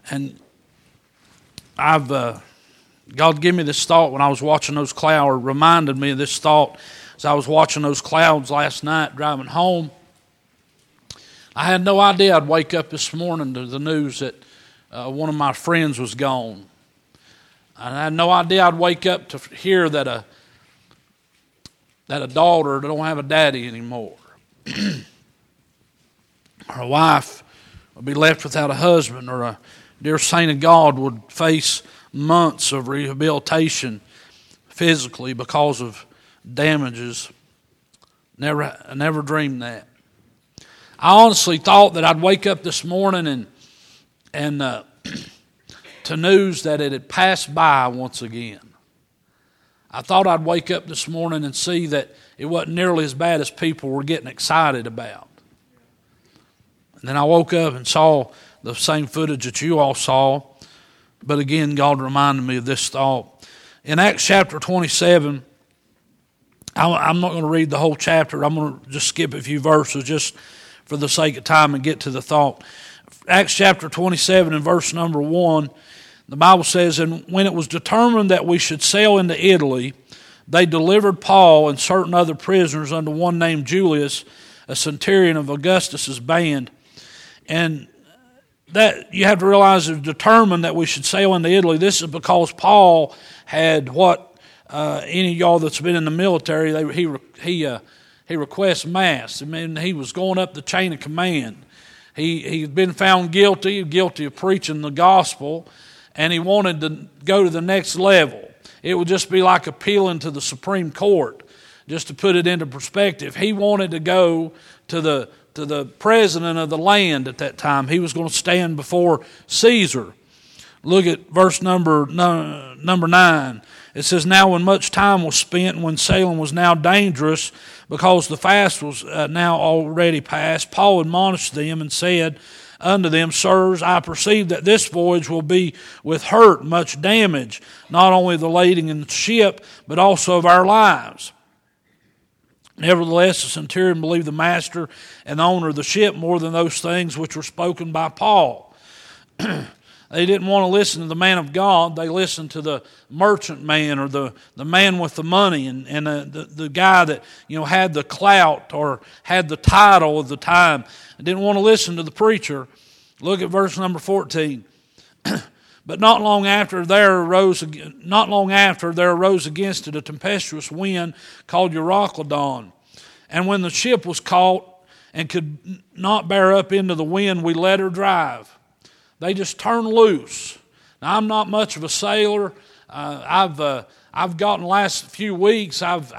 And God gave me this thought when I was watching those clouds, or reminded me of this thought as I was watching those clouds last night driving home. I had no idea I'd wake up this morning to the news that one of my friends was gone. I had no idea I'd wake up to hear that a daughter don't have a daddy anymore. Or a wife would be left without a husband, or a dear saint of God would face months of rehabilitation physically because of damages. I never dreamed that. I honestly thought that I'd wake up this morning and to news that it had passed by once again. I thought I'd wake up this morning and see that it wasn't nearly as bad as people were getting excited about. And then I woke up and saw the same footage that you all saw. But again, God reminded me of this thought. In Acts chapter 27, I'm not going to read the whole chapter. I'm going to just skip a few verses just for the sake of time and get to the thought. Acts chapter 27 and verse number 1, the Bible says, "And when it was determined that we should sail into Italy, they delivered Paul and certain other prisoners unto one named Julius, a centurion of Augustus's band." And that you have to realize, it was determined that we should sail into Italy. This is because Paul had what any of y'all that's been in the military, he requests mass. I mean, he was going up the chain of command. He'd been found guilty of preaching the gospel, and he wanted to go to the next level. It would just be like appealing to the Supreme Court, just to put it into perspective. He wanted to go to the president of the land at that time. He was going to stand before Caesar. Look at verse number 9. It says, "Now when much time was spent, when sailing was now dangerous, because the fast was now already past, Paul admonished them and said unto them, Sirs, I perceive that this voyage will be with hurt, much damage, not only of the lading in the ship, but also of our lives. Nevertheless, the centurion believed the master and the owner of the ship more than those things which were spoken by Paul." They didn't want to listen to the man of God. They listened to the merchant man, or the man with the money, and the guy that had the clout or had the title of the time. They didn't want to listen to the preacher. Look at verse number 14. "But not long after there arose against it a tempestuous wind called Euroclydon. And when the ship was caught and could not bear up into the wind, we let her drive." They just turned loose. Now, I'm not much of a sailor. I've gotten the last few weeks. I've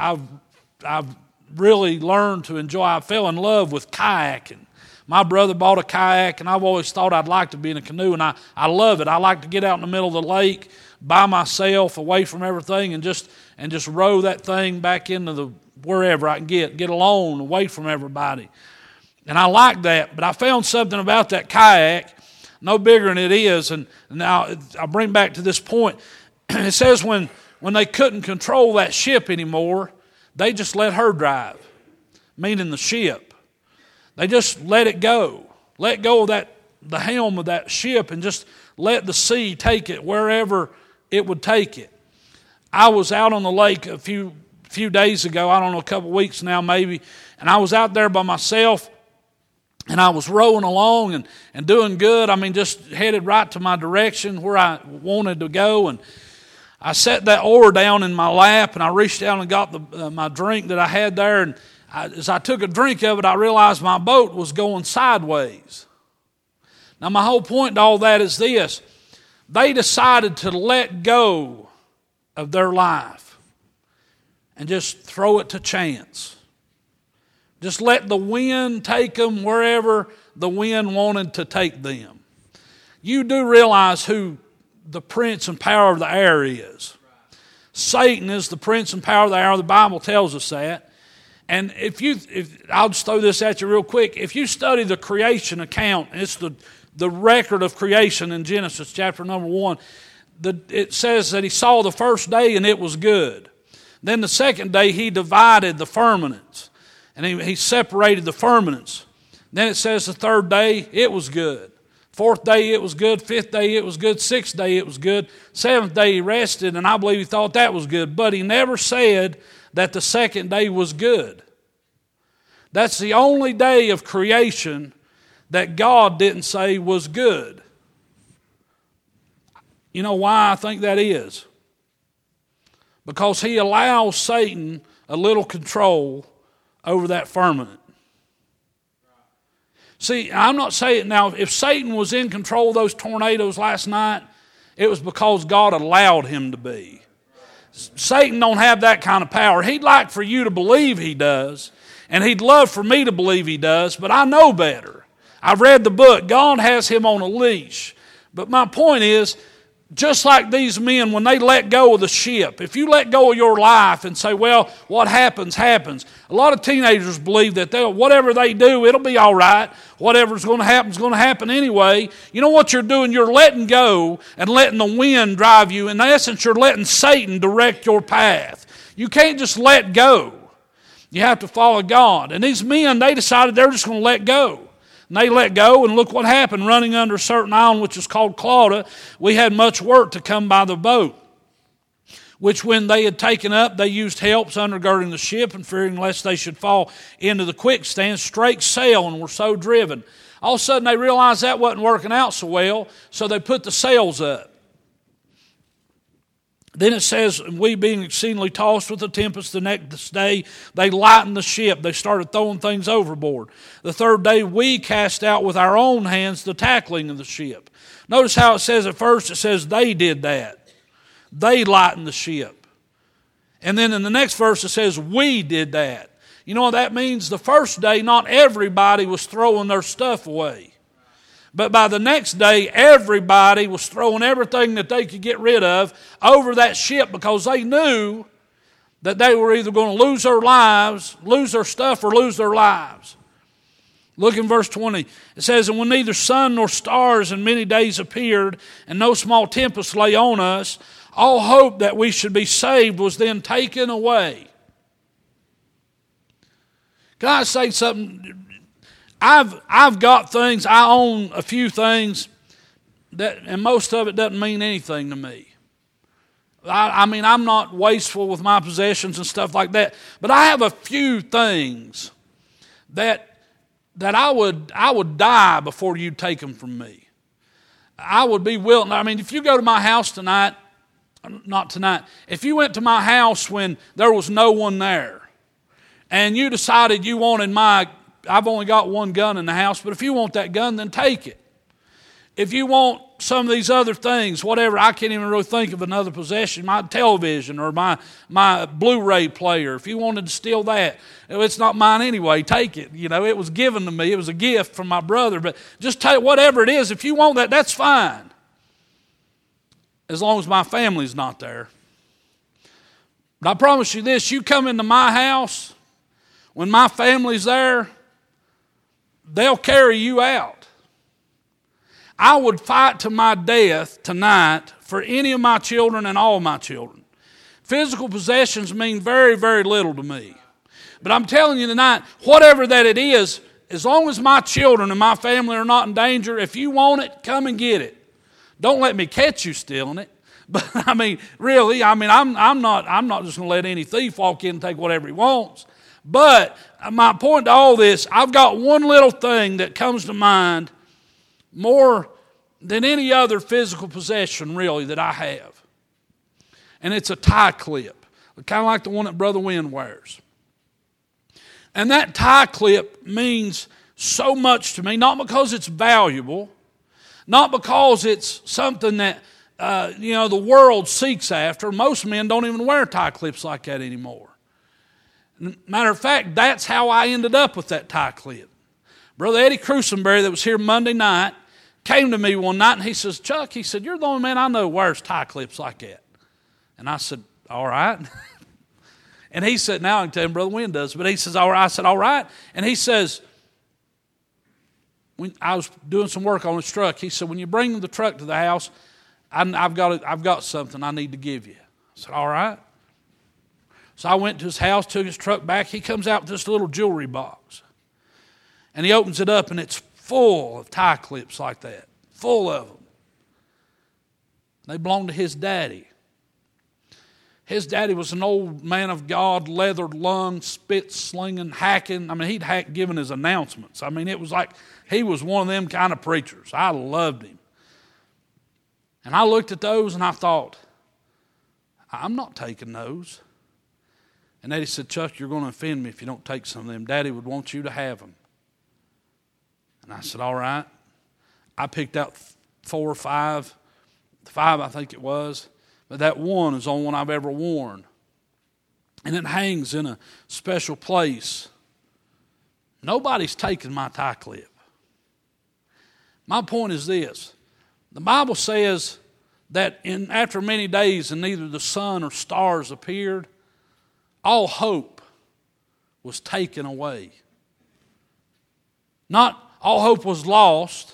really learned to enjoy. I fell in love with kayaking. My brother bought a kayak, and I've always thought I'd like to be in a canoe, and I love it. I like to get out in the middle of the lake by myself, away from everything, and just row that thing back into the wherever I can get alone, away from everybody. And I like that, but I found something about that kayak no bigger than it is. And now I'll bring back to this point. It says when they couldn't control that ship anymore, they just let her drive, meaning the ship. They just let it go. Let go of the helm of that ship, and just let the sea take it wherever it would take it. I was out on the lake a few days ago, I don't know, a couple weeks now maybe, and I was out there by myself, and I was rowing along and doing good. I mean, just headed right to my direction where I wanted to go. And I set that oar down in my lap, and I reached down and got my drink that I had there. And as I took a drink of it, I realized my boat was going sideways. Now, my whole point to all that is this. They decided to let go of their life and just throw it to chance. Just let the wind take them wherever the wind wanted to take them. You do realize who the prince and power of the air is. Satan is the prince and power of the air. The Bible tells us that. And if I'll just throw this at you real quick. If you study the creation account, it's the record of creation in Genesis chapter number 1, it says that he saw the first day and it was good. Then the second day he divided the firmaments. And he separated the firmaments. Then it says the third day, it was good. Fourth day it was good. Fifth day it was good. Sixth day it was good. Seventh day he rested, and I believe he thought that was good. But he never said that the second day was good. That's the only day of creation that God didn't say was good. You know why I think that is? Because he allows Satan a little control over that firmament. See, I'm not saying, now, if Satan was in control of those tornadoes last night, it was because God allowed him to be. Satan don't have that kind of power. He'd like for you to believe he does, and he'd love for me to believe he does, but I know better. I've read the book. God has him on a leash. But my point is, just like these men, when they let go of the ship, if you let go of your life and say, well, what happens, happens. A lot of teenagers believe that whatever they do, it'll be all right. Whatever's going to happen is going to happen anyway. You know what you're doing? You're letting go and letting the wind drive you. In essence, you're letting Satan direct your path. You can't just let go. You have to follow God. And these men, they decided they're just going to let go. And they let go, and look what happened. Running under a certain island, which is called Clauda, we had much work to come by the boat, which when they had taken up, they used helps undergirding the ship, and fearing lest they should fall into the quicksand, straight sail and were so driven. All of a sudden, they realized that wasn't working out so well, so they put the sails up. Then it says, we being exceedingly tossed with the tempest the next day, they lightened the ship. They started throwing things overboard. The third day, we cast out with our own hands the tackling of the ship. Notice how it says at first, it says they did that. They lightened the ship. And then in the next verse, it says we did that. You know what that means? The first day, not everybody was throwing their stuff away. But by the next day, everybody was throwing everything that they could get rid of over that ship because they knew that they were either going to lose their lives, lose their stuff, or lose their lives. Look in verse 20. It says, and when neither sun nor stars in many days appeared, and no small tempest lay on us, all hope that we should be saved was then taken away. Can I say something? I've got things, I own a few things, and most of it doesn't mean anything to me. I mean, I'm not wasteful with my possessions and stuff like that, but I have a few things that I would die before you'd take them from me. I would be willing. I mean, if you go to my house tonight, not tonight, if you went to my house when there was no one there, and you decided you wanted I've only got one gun in the house, but if you want that gun, then take it. If you want some of these other things, whatever, I can't even really think of another possession, my television or my Blu-ray player, if you wanted to steal that, it's not mine anyway, take it. You know, it was given to me. It was a gift from my brother, but just take whatever it is. If you want that, that's fine. As long as my family's not there. But I promise you this, you come into my house, when my family's there, they'll carry you out. I would fight to my death tonight for any of my children and all my children. Physical possessions mean very, very little to me. But I'm telling you tonight, whatever that it is, as long as my children and my family are not in danger, if you want it, come and get it. Don't let me catch you stealing it. But I mean, really, I'm not just going to let any thief walk in and take whatever he wants. But my point to all this, I've got one little thing that comes to mind more than any other physical possession, really, that I have. And it's a tie clip, kind of like the one that Brother Wynn wears. And that tie clip means so much to me, not because it's valuable, not because it's something that the world seeks after. Most men don't even wear tie clips like that anymore. Matter of fact, that's how I ended up with that tie clip. Brother Eddie Crusenberry, that was here Monday night, came to me one night and he says, Chuck, he said, you're the only man I know who wears tie clips like that. And I said, all right. And he said, now I can tell him Brother Wynn does. But he says, all right. I said, all right. And he says, when I was doing some work on his truck, he said, when you bring the truck to the house, I've got something I need to give you. I said, all right. So I went to his house, took his truck back. He comes out with this little jewelry box. And he opens it up, and it's full of tie clips like that. full of them. They belonged to his daddy. His daddy was an old man of God, leathered lungs, spit slinging, hacking. I mean, he'd hack giving his announcements. I mean, it was like he was one of them kind of preachers. I loved him. And I looked at those and I thought, I'm not taking those. And Daddy said, Chuck, you're going to offend me if you don't take some of them. Daddy would want you to have them. And I said, all right. I picked out 4 or 5. 5, I think it was. But that one is the only one I've ever worn. And it hangs in a special place. Nobody's taken my tie clip. My point is this. The Bible says that after many days and neither the sun or stars appeared, all hope was taken away. Not all hope was lost.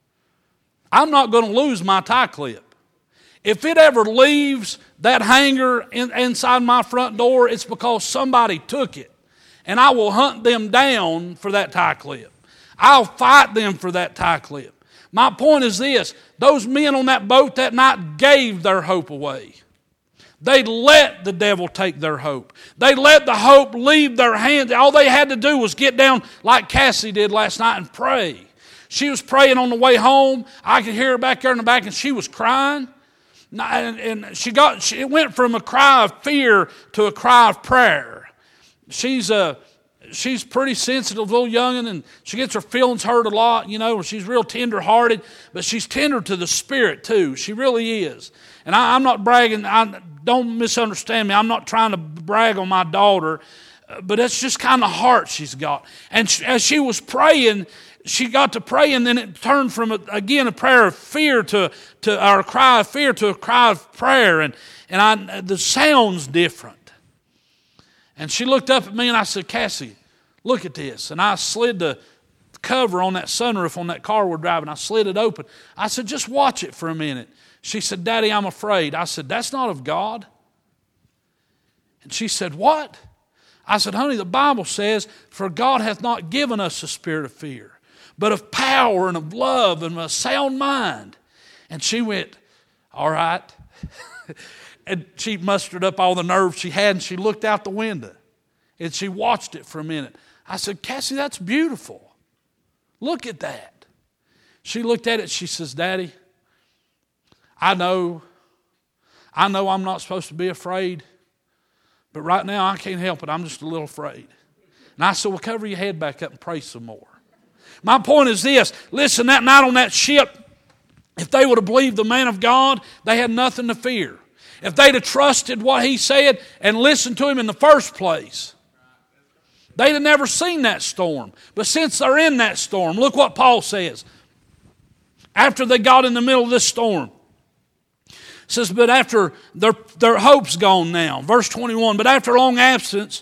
I'm not going to lose my tie clip. If it ever leaves that hanger inside my front door, it's because somebody took it. And I will hunt them down for that tie clip. I'll fight them for that tie clip. My point is this. Those men on that boat that night gave their hope away. They let the devil take their hope. They let the hope leave their hands. All they had to do was get down like Cassie did last night and pray. She was praying on the way home. I could hear her back there in the back and she was crying. And it went from a cry of fear to a cry of prayer. She's pretty sensitive, little youngin', and she gets her feelings hurt a lot, She's real tender-hearted, but she's tender to the spirit too. She really is. And I'm not bragging. Don't misunderstand me. I'm not trying to brag on my daughter, but it's just kind of heart she's got. And as she was praying, she got to pray, and then it turned from a prayer of fear to a cry of fear to a cry of prayer, and the sound's different. And she looked up at me, and I said, Cassie, look at this. And I slid the cover on that sunroof on that car we're driving. I slid it open. I said, just watch it for a minute. She said, Daddy, I'm afraid. I said, that's not of God. And she said, what? I said, honey, the Bible says, for God hath not given us a spirit of fear, but of power and of love and of a sound mind. And she went, all right. And she mustered up all the nerve she had, and she looked out the window. And she watched it for a minute. I said, Cassie, that's beautiful. Look at that. She looked at it. She says, Daddy, I know I'm not supposed to be afraid, but right now I can't help it. I'm just a little afraid. And I said, well, cover your head back up and pray some more. My point is this. Listen, that night on that ship, if they would have believed the man of God, they had nothing to fear. If they'd have trusted what he said and listened to him in the first place, they'd have never seen that storm. But since they're in that storm, look what Paul says. After they got in the middle of this storm, it says, but after their hope's gone now. Verse 21, but after long abstinence,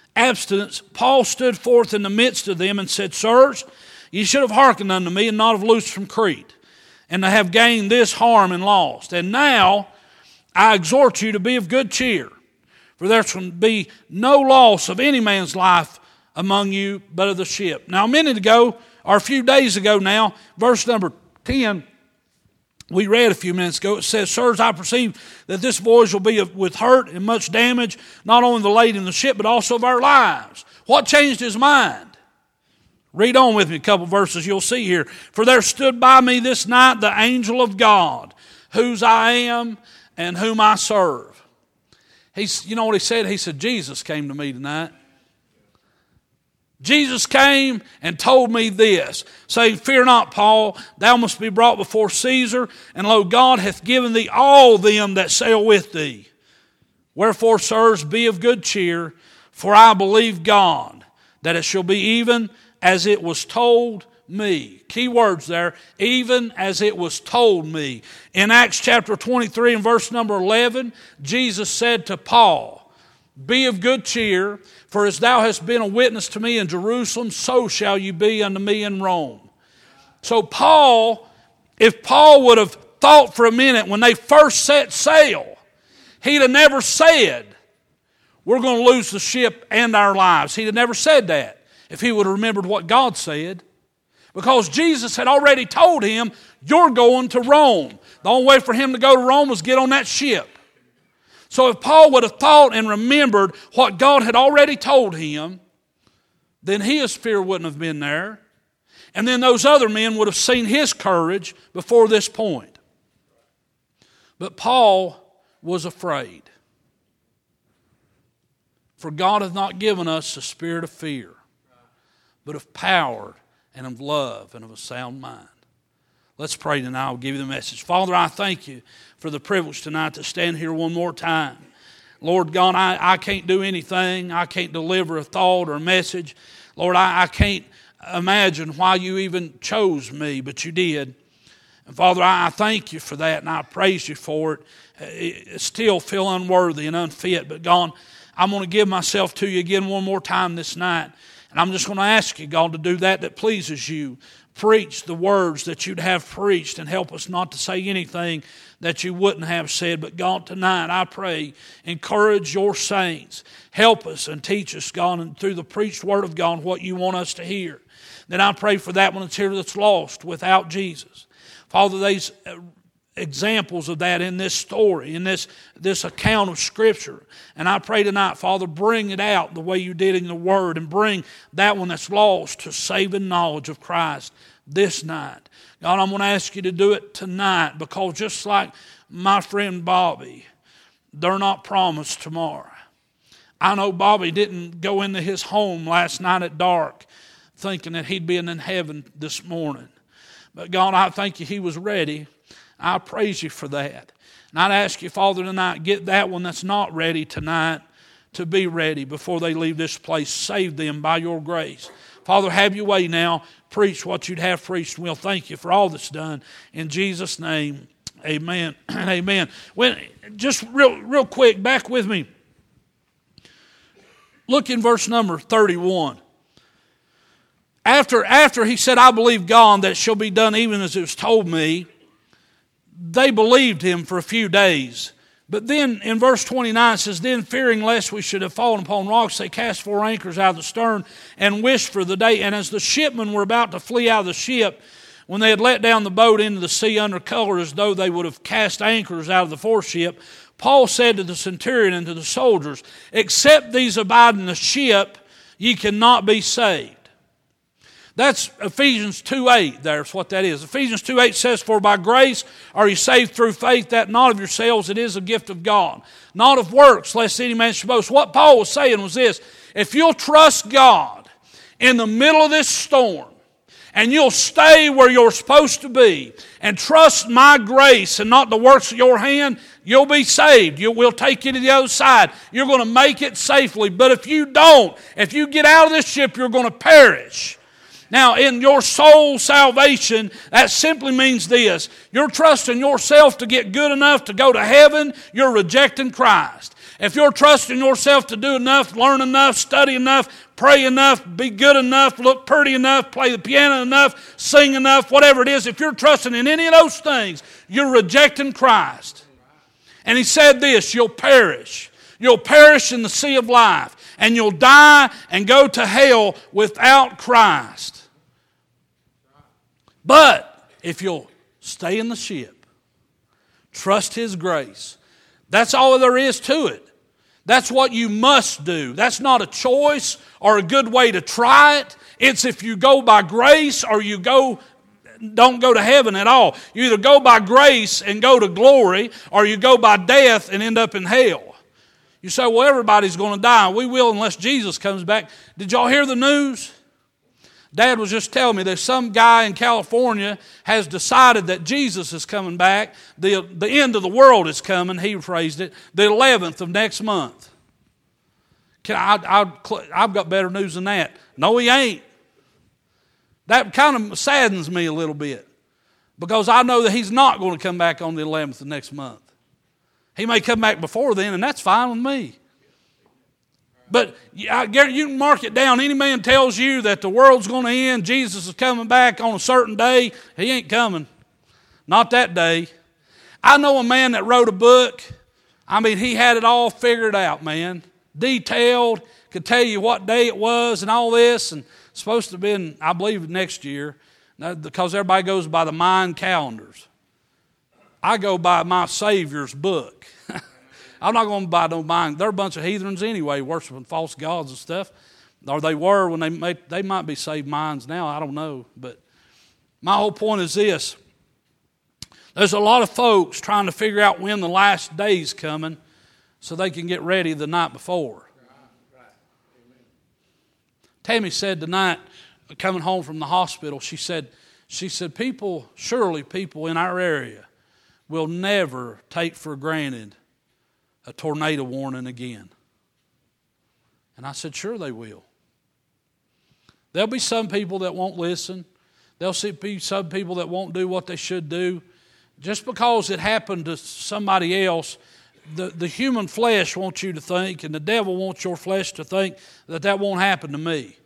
Paul stood forth in the midst of them and said, Sirs, ye should have hearkened unto me and not have loosed from Crete, and to have gained this harm and lost. And now I exhort you to be of good cheer, for there shall be no loss of any man's life among you, but of the ship. Now a minute ago, or a few days ago now, verse number 10, we read a few minutes ago, it says, Sirs, I perceive that this voyage will be with hurt and much damage, not only the lady in the ship, but also of our lives. What changed his mind? Read on with me a couple verses you'll see here. For there stood by me this night the angel of God, whose I am and whom I serve. You know what he said? He said, Jesus came to me tonight. Jesus came and told me this, saying, Fear not, Paul, thou must be brought before Caesar, and lo, God hath given thee all them that sail with thee. Wherefore, sirs, be of good cheer, for I believe God, that it shall be even as it was told me. Key words there, even as it was told me. In Acts chapter 23 and verse number 11, Jesus said to Paul, Be of good cheer, for as thou hast been a witness to me in Jerusalem, so shall you be unto me in Rome. So Paul, if Paul would have thought for a minute when they first set sail, he'd have never said, we're going to lose the ship and our lives. He'd have never said that if he would have remembered what God said. Because Jesus had already told him, You're going to Rome. The only way for him to go to Rome was get on that ship. So if Paul would have thought and remembered what God had already told him, then his fear wouldn't have been there. And then those other men would have seen his courage before this point. But Paul was afraid. For God hath not given us a spirit of fear, but of power and of love and of a sound mind. Let's pray tonight. I'll give you the message. Father, I thank you for the privilege tonight to stand here one more time. Lord God, I can't do anything. I can't deliver a thought or a message. Lord, I can't imagine why you even chose me, but you did. And Father, I thank you for that, and I praise you for it. I still feel unworthy and unfit, but God, I'm going to give myself to you again one more time this night. And I'm just going to ask you, God, to do that pleases you. Preach the words that you'd have preached and help us not to say anything that you wouldn't have said. But God, tonight I pray, encourage your saints. Help us and teach us, God, and through the preached word of God, what you want us to hear. Then I pray for that one that's here that's lost without Jesus. Father, these examples of that in this story, in this account of Scripture. And I pray tonight, Father, bring it out the way you did in the Word, and bring that one that's lost to saving knowledge of Christ this night. God, I'm going to ask you to do it tonight, because just like my friend Bobby, they're not promised tomorrow. I know Bobby didn't go into his home last night at dark thinking that he'd be in heaven this morning. But God, I thank you he was ready. I praise you for that. And I'd ask you, Father, tonight, get that one that's not ready tonight to be ready before they leave this place. Save them by your grace. Father, have your way now. Preach what you'd have preached. We'll thank you for all that's done. In Jesus' name, amen and amen. Just real quick, back with me. Look in verse number 31. After he said, I believe God that it shall be done even as it was told me, they believed him for a few days. But then in verse 29 it says, then fearing lest we should have fallen upon rocks, they cast 4 anchors out of the stern and wished for the day. And as the shipmen were about to flee out of the ship, when they had let down the boat into the sea under color as though they would have cast anchors out of the foreship, Paul said to the centurion and to the soldiers, except these abide in the ship, ye cannot be saved. That's Ephesians 2:8. There's what that is. Ephesians 2:8 says, for by grace are ye saved through faith, that not of yourselves, it is a gift of God. Not of works, lest any man should boast. What Paul was saying was this: if you'll trust God in the middle of this storm, and you'll stay where you're supposed to be, and trust my grace and not the works of your hand, you'll be saved. We'll take you to the other side. You're going to make it safely. But if you don't, if you get out of this ship, you're going to perish. Now, in your soul salvation, that simply means this: you're trusting yourself to get good enough to go to heaven, you're rejecting Christ. If you're trusting yourself to do enough, learn enough, study enough, pray enough, be good enough, look pretty enough, play the piano enough, sing enough, whatever it is, if you're trusting in any of those things, you're rejecting Christ. And he said this: you'll perish. You'll perish in the sea of life, and you'll die and go to hell without Christ. But if you'll stay in the ship, trust his grace, that's all there is to it. That's what you must do. That's not a choice or a good way to try it. It's if you go by grace or you don't go to heaven at all. You either go by grace and go to glory, or you go by death and end up in hell. You say, well, everybody's going to die. We will unless Jesus comes back. Did y'all hear the news? Dad was just telling me that some guy in California has decided that Jesus is coming back. The end of the world is coming, he phrased it, the 11th of next month. I've got better news than that. No, he ain't. That kind of saddens me a little bit, because I know that he's not going to come back on the 11th of next month. He may come back before then, and that's fine with me. But I guarantee you can mark it down. Any man tells you that the world's going to end, Jesus is coming back on a certain day, he ain't coming. Not that day. I know a man that wrote a book. I mean, he had it all figured out, man. Detailed, could tell you what day it was and all this, and supposed to have been, I believe, next year. Now, because everybody goes by the Mayan calendars. I go by my Savior's book. I'm not going to buy no Mayan. They're a bunch of heathens anyway, worshiping false gods and stuff. Or they were when they might be saved Mayans now. I don't know. But my whole point is this. There's a lot of folks trying to figure out when the last day's coming so they can get ready the night before. Tammy said tonight, coming home from the hospital, she said, surely people in our area will never take for granted a tornado warning again. And I said, sure they will. There'll be some people that won't listen. There'll be some people that won't do what they should do. Just because it happened to somebody else, the human flesh wants you to think, and the devil wants your flesh to think that won't happen to me.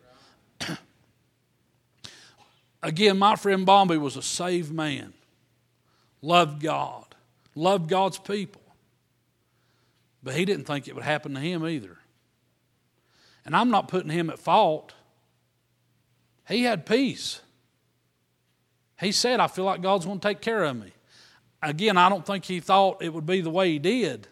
Again, my friend Bombi was a saved man. Loved God. Loved God's people. But he didn't think it would happen to him either. And I'm not putting him at fault. He had peace. He said, I feel like God's going to take care of me. Again, I don't think he thought it would be the way he did.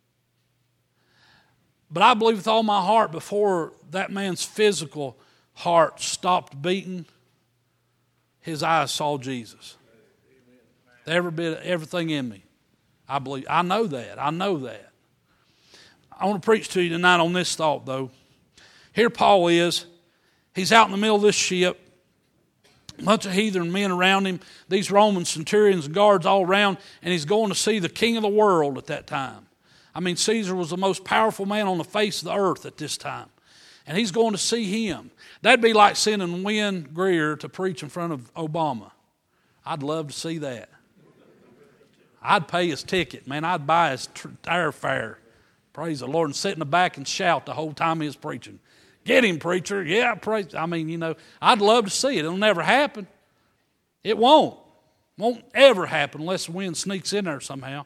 But I believe with all my heart, before that man's physical heart stopped beating, his eyes saw Jesus. Everything in me. I believe. I know that. I want to preach to you tonight on this thought, though. Here Paul is. He's out in the middle of this ship. A bunch of heathen men around him. These Roman centurions and guards all around. And he's going to see the king of the world at that time. I mean, Caesar was the most powerful man on the face of the earth at this time. And he's going to see him. That'd be like sending Wynn Greer to preach in front of Obama. I'd love to see that. I'd pay his ticket, man. I'd buy his airfare. Praise the Lord. And sit in the back and shout the whole time he was preaching. Get him, preacher. Yeah, praise. I mean, I'd love to see it. It'll never happen. It won't. Won't ever happen unless the wind sneaks in there somehow.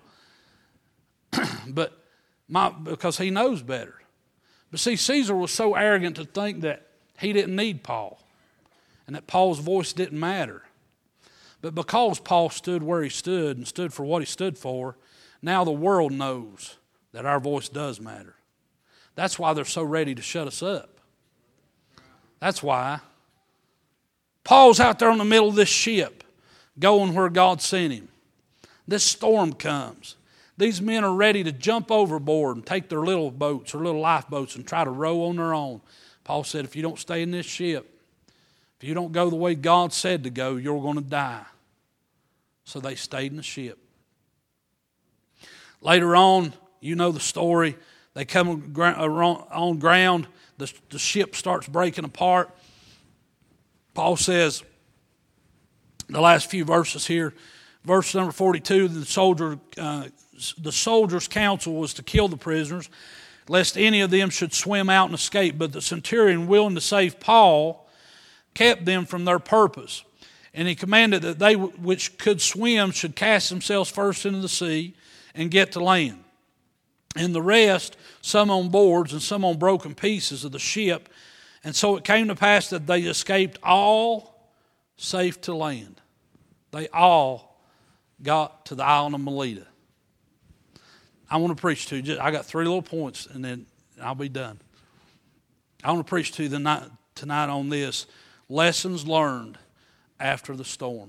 Because he knows better. But see, Caesar was so arrogant to think that he didn't need Paul. And that Paul's voice didn't matter. But because Paul stood where he stood and stood for what he stood for, now the world knows that our voice does matter. That's why they're so ready to shut us up. That's why. Paul's out there in the middle of this ship, going where God sent him. This storm comes. These men are ready to jump overboard and take their little boats or little lifeboats and try to row on their own. Paul said, if you don't stay in this ship, if you don't go the way God said to go, you're going to die. So they stayed in the ship. Later on, you know the story. They come on ground. The ship starts breaking apart. Paul says, the last few verses here, verse number 42, the soldiers' counsel was to kill the prisoners, lest any of them should swim out and escape. But the centurion, willing to save Paul, kept them from their purpose. And he commanded that they which could swim should cast themselves first into the sea and get to land. And the rest, some on boards and some on broken pieces of the ship. And so it came to pass that they escaped all safe to land. They all got to the island of Melita. I want to preach to you. I got 3 little points and then I'll be done. I want to preach to you tonight on this. Lessons learned after the storm.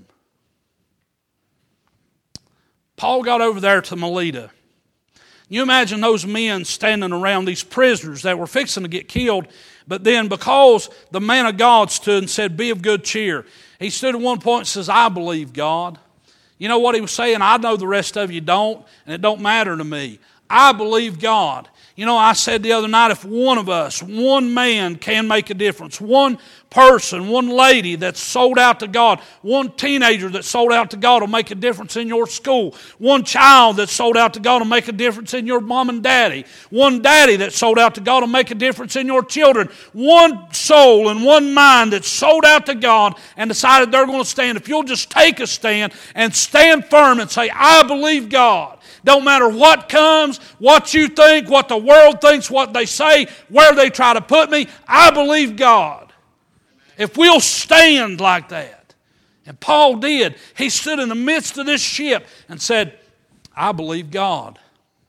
Paul got over there to Melita. You imagine those men standing around these prisoners that were fixing to get killed, but then because the man of God stood and said, be of good cheer. He stood at one point and says, I believe God. You know what he was saying? I know the rest of you don't, and it don't matter to me. I believe God. You know, I said the other night, if one of us, one man can make a difference, one person, one lady that's sold out to God, one teenager that's sold out to God will make a difference in your school, one child that's sold out to God will make a difference in your mom and daddy, one daddy that's sold out to God will make a difference in your children, one soul and one mind that's sold out to God and decided they're going to stand. If you'll just take a stand and stand firm and say, I believe God. Don't matter what comes, what you think, what the world thinks, what they say, where they try to put me. I believe God. If we'll stand like that, And Paul did. He stood in the midst of this ship and said, I believe God.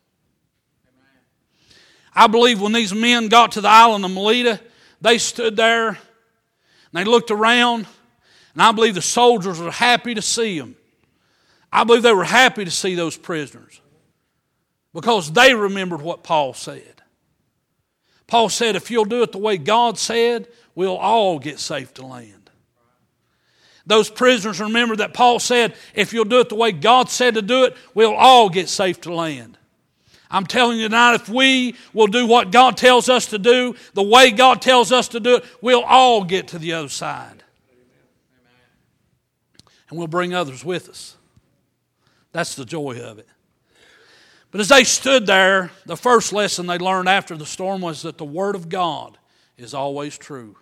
I believe when these men got to the island of Melita, they stood there and they looked around, and I believe the soldiers were happy to see them. I believe they were happy to see those prisoners because they remembered what Paul said. Paul said, if you'll do it the way God said, we'll all get safe to land. Those prisoners remembered that Paul said, if you'll do it the way God said to do it, we'll all get safe to land. I'm telling you tonight, if we will do what God tells us to do, the way God tells us to do it, we'll all get to the other side. And we'll bring others with us. That's the joy of it. But as they stood there, the first lesson they learned after the storm was that the Word of God is always true.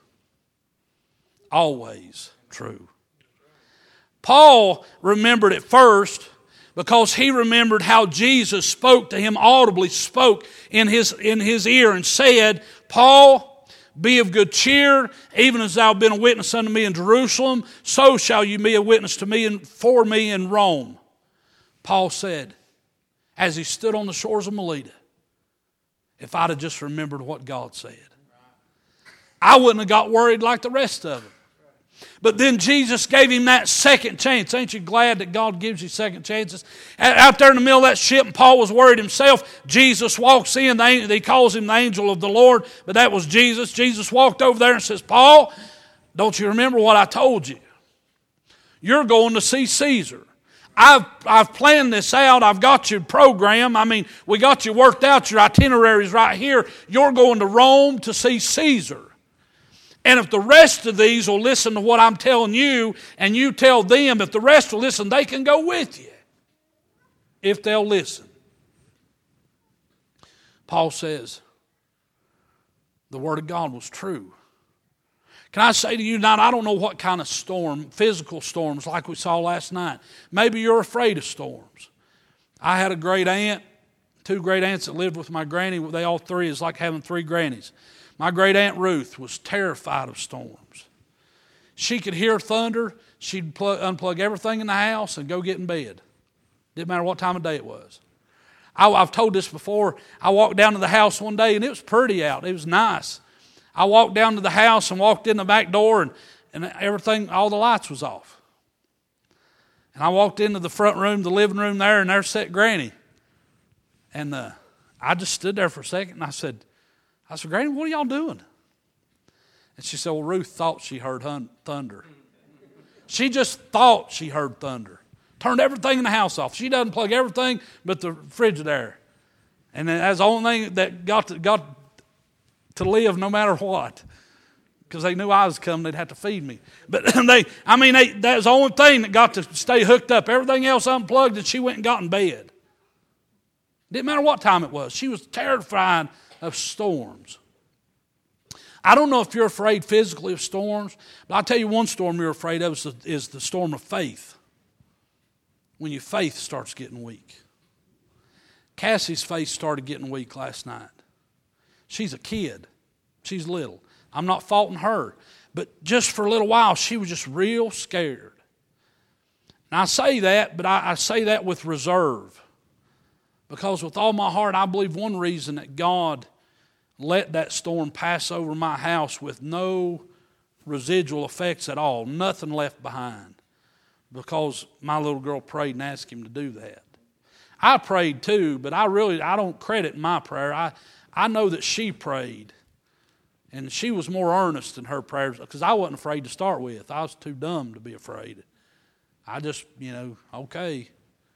Always true. Paul remembered it first because he remembered how Jesus spoke to him, audibly spoke in his ear and said, Paul, be of good cheer, even as thou hast been a witness unto me in Jerusalem, so shall you be a witness to me and for me in Rome. Paul said, as he stood on the shores of Melita, if I'd have just remembered what God said, I wouldn't have got worried like the rest of them. But then Jesus gave him that second chance. Ain't you glad that God gives you second chances? Out there in the middle of that ship, and Paul was worried himself, Jesus walks in. He calls him the angel of the Lord, but that was Jesus. Jesus walked over there and says, Paul, don't you remember what I told you? You're going to see Caesar. I've planned this out. I've got your program. I mean, we got you worked out. Your itinerary's right here. You're going to Rome to see Caesar. And if the rest of these will listen to what I'm telling you, and you tell them, if the rest will listen, they can go with you. If they'll listen. Paul says, the Word of God was true. Can I say to you tonight, I don't know what kind of storm, physical storms like we saw last night. Maybe you're afraid of storms. I had a great aunt, 2 great aunts that lived with my granny. They all three is like having 3 grannies. My great aunt Ruth was terrified of storms. She could hear thunder. She'd unplug everything in the house and go get in bed. Didn't matter what time of day it was. I've told this before. I walked down to the house one day and it was pretty out. It was nice. I walked down to the house and walked in the back door and everything, all the lights was off. And I walked into the front room, the living room there, and there sat Granny. And I just stood there for a second and I said, Granny, what are y'all doing? And she said, well, Ruth thought she heard thunder. She just thought she heard thunder. Turned everything in the house off. She doesn't plug everything but the Frigidaire. And that's the only thing that got to live no matter what. Because they knew I was coming, they'd have to feed me. But that was the only thing that got to stay hooked up. Everything else unplugged and she went and got in bed. Didn't matter what time it was. She was terrified of storms. I don't know if you're afraid physically of storms, but I'll tell you one storm you're afraid of is the storm of faith. When your faith starts getting weak. Cassie's faith started getting weak last night. She's a kid. She's little. I'm not faulting her. But just for a little while, she was just real scared. And I say that, but I say that with reserve. Because with all my heart, I believe one reason that God let that storm pass over my house with no residual effects at all, nothing left behind, because my little girl prayed and asked him to do that. I prayed too, but I don't credit my prayer. I know that she prayed, and she was more earnest in her prayers, because I wasn't afraid to start with. I was too dumb to be afraid. I just, okay.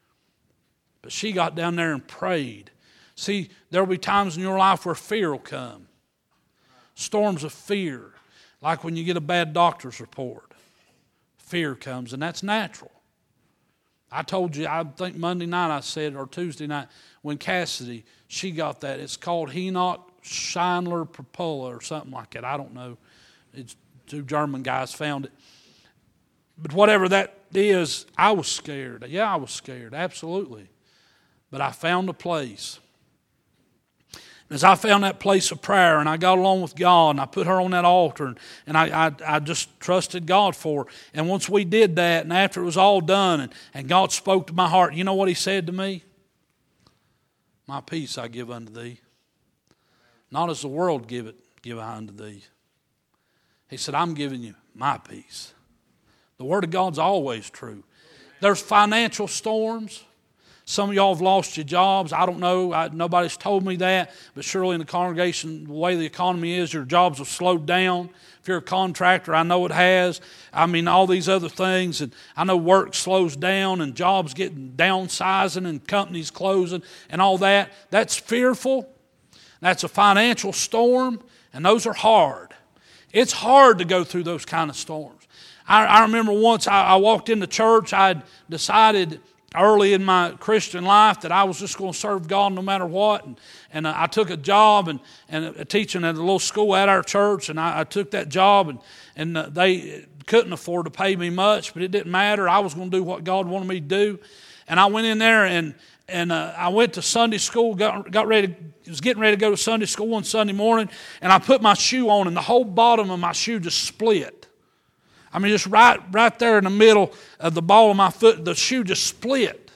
But she got down there and prayed. See, there will be times in your life where fear will come. Storms of fear. Like when you get a bad doctor's report. Fear comes, and that's natural. I told you, I think Monday night I said, or Tuesday night, when Cassidy, she got that. It's called Henoch Schindler Propula or something like that. I don't know. It's 2 German guys found it. But whatever that is, I was scared. Yeah, I was scared, absolutely. But I found a place. As I found that place of prayer and I got along with God and I put her on that altar and I just trusted God for her. And once we did that and after it was all done and God spoke to my heart, you know what He said to me? My peace I give unto thee. Not as the world give I unto thee. He said, I'm giving you my peace. The Word of God's always true. There's financial storms. Some of y'all have lost your jobs. I don't know. Nobody's told me that. But surely in the congregation, the way the economy is, your jobs have slowed down. If you're a contractor, I know it has. I mean, all these other things. And I know work slows down and jobs getting downsizing and companies closing and all that. That's fearful. That's a financial storm. And those are hard. It's hard to go through those kind of storms. I remember once I walked into church. I had decided early in my Christian life that I was just going to serve God no matter what. And I took a job and teaching at a little school at our church. And I took that job and they couldn't afford to pay me much, but it didn't matter. I was going to do what God wanted me to do. And I went in there and I went to Sunday school, got ready, was getting ready to go to Sunday school one Sunday morning. And I put my shoe on and the whole bottom of my shoe just split. I mean, just right there in the middle of the ball of my foot, the shoe just split.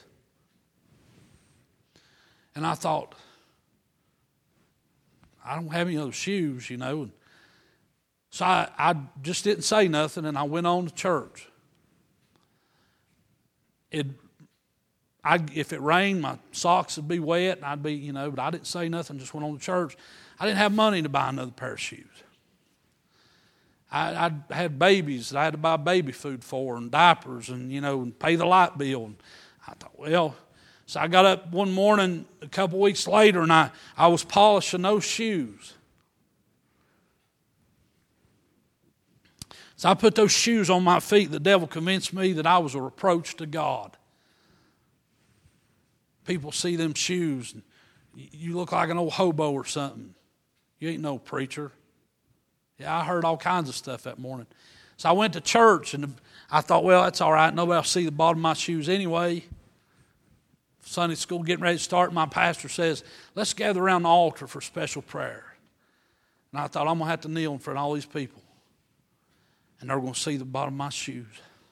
And I thought, I don't have any other shoes, you know. So I just didn't say nothing, and I went on to church. If it rained, my socks would be wet, and I'd be, you know, but I didn't say nothing, just went on to church. I didn't have money to buy another pair of shoes. I had babies that I had to buy baby food for and diapers and, you know, and pay the light bill. And I thought, well, so I got up one morning a couple weeks later and I was polishing those shoes. So I put those shoes on my feet. The devil convinced me that I was a reproach to God. People see them shoes and you look like an old hobo or something. You ain't no preacher. Yeah, I heard all kinds of stuff that morning. So I went to church, and I thought, well, that's all right. Nobody will see the bottom of my shoes anyway. Sunday school getting ready to start, my pastor says, let's gather around the altar for special prayer. And I thought, I'm going to have to kneel in front of all these people. And they're going to see the bottom of my shoes.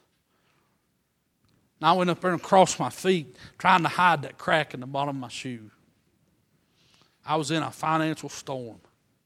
And I went up there and crossed my feet, trying to hide that crack in the bottom of my shoe. I was in a financial storm.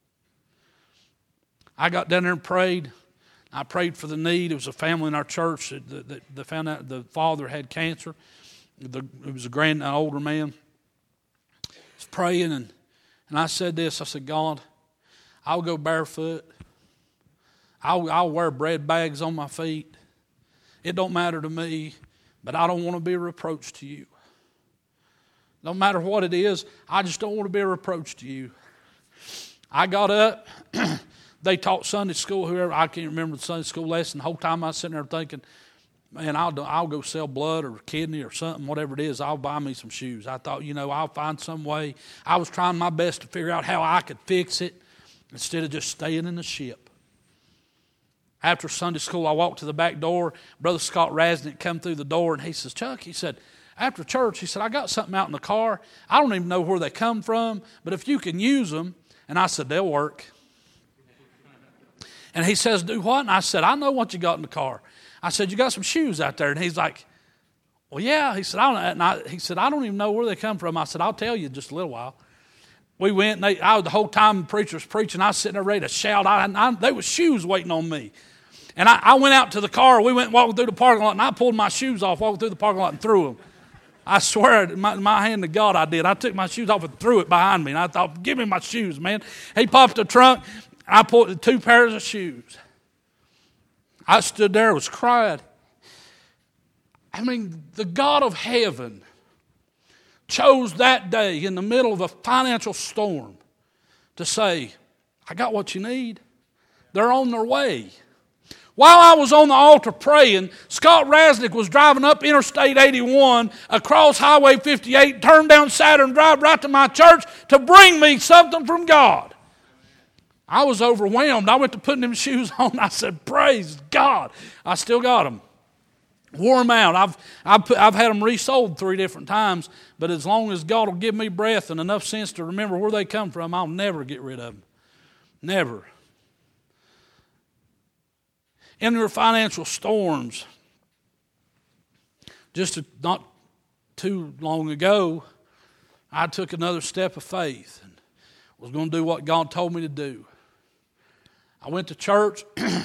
I got down there and prayed. I prayed for the need. It was a family in our church that found out the father had cancer. It was an older man. I was praying, and I said this. I said, God, I'll go barefoot. I'll wear bread bags on my feet. It don't matter to me, but I don't want to be a reproach to you. No matter what it is, I just don't want to be a reproach to you. I got up. They taught Sunday school, whoever, I can't remember the Sunday school lesson. The whole time I was sitting there thinking, man, I'll go sell blood or kidney or something, whatever it is. I'll buy me some shoes. I thought, you know, I'll find some way. I was trying my best to figure out how I could fix it instead of just staying in the ship. After Sunday school, I walked to the back door. Brother Scott Rasnick come through the door, and he says, Chuck, he said, after church, he said, I got something out in the car. I don't even know where they come from, but if you can use them. And I said, they'll work. And he says, do what? And I said, I know what you got in the car. I said, you got some shoes out there. And he's like, well, yeah. He said, I don't even know where they come from. I said, I'll tell you in just a little while. We went, and the whole time the preacher was preaching, I was sitting there ready to shout. There was shoes waiting on me. And I went out to the car. We went walking through the parking lot, and I pulled my shoes off, walking through the parking lot, and threw them. I swear, my hand to God, I did. I took my shoes off and threw it behind me. And I thought, give me my shoes, man. He popped the trunk. I pulled 2 pairs of shoes. I stood there, was crying. I mean, the God of heaven chose that day in the middle of a financial storm to say, I got what you need. They're on their way. While I was on the altar praying, Scott Rasnick was driving up Interstate 81 across Highway 58, turned down Saturn Drive right to my church to bring me something from God. I was overwhelmed. I went to putting them shoes on. I said, praise God. I still got them. Wore them out. I've had them resold 3 different times, but as long as God will give me breath and enough sense to remember where they come from, I'll never get rid of them. Never. In your financial storms, not too long ago, I took another step of faith and was going to do what God told me to do. I went to church,